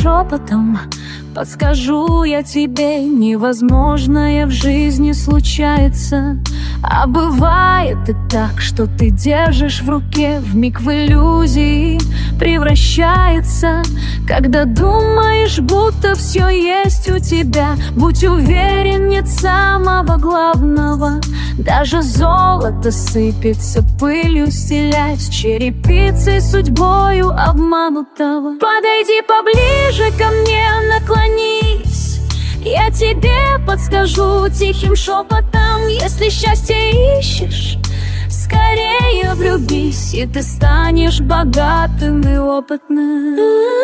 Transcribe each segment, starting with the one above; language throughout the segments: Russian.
шепотом подскажу я тебе: невозможное в жизни случается. А бывает и так, что ты держишь в руке, вмиг в иллюзии превращается. Когда думаешь, будто все есть у тебя, будь уверен, нет самого главного. Даже золото сыпется пылью, стелясь черепицей судьбою обманутого. Подойди поближе ко мне, наклонись, я тебе подскажу тихим шепотом. Если счастье ищешь, скорее влюбись, и ты станешь богатым и опытным.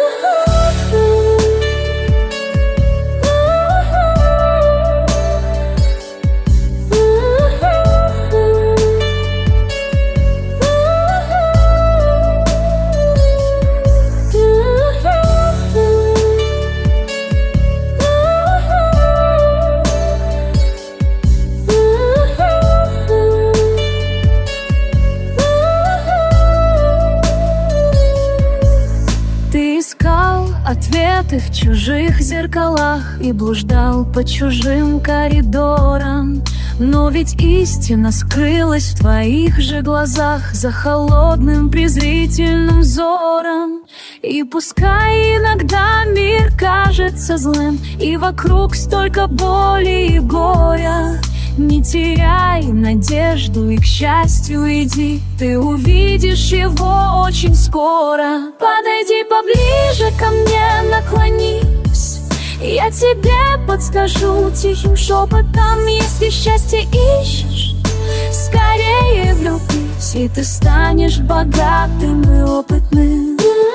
Ответы в чужих зеркалах и блуждал по чужим коридорам. Но ведь истина скрылась в твоих же глазах за холодным презрительным взором. И пускай иногда мир кажется злым, и вокруг столько боли и горя, не теряй надежду и к счастью иди, ты увидишь его очень скоро. Подойди поближе ко мне, наклонись, я тебе подскажу тихим шепотом. Если счастье ищешь, скорее влюбись, и ты станешь богатым и опытным.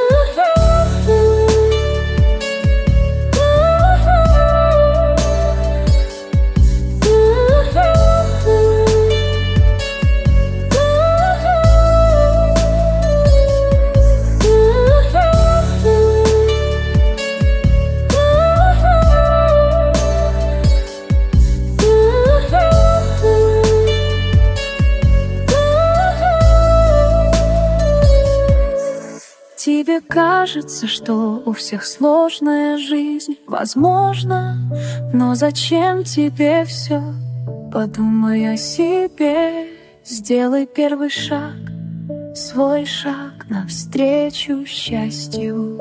Тебе кажется, что у всех сложная жизнь, возможно, но зачем тебе все? Подумай о себе, сделай первый шаг, свой шаг навстречу счастью.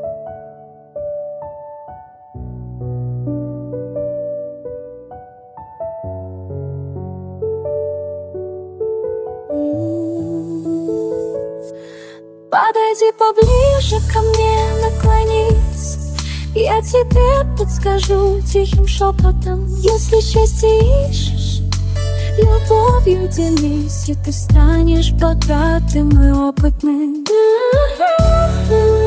Подойди поближе ко мне, наклонись, я тебе подскажу тихим шепотом. Если счастье ищешь, любовью делись, и ты станешь богатым и опытным.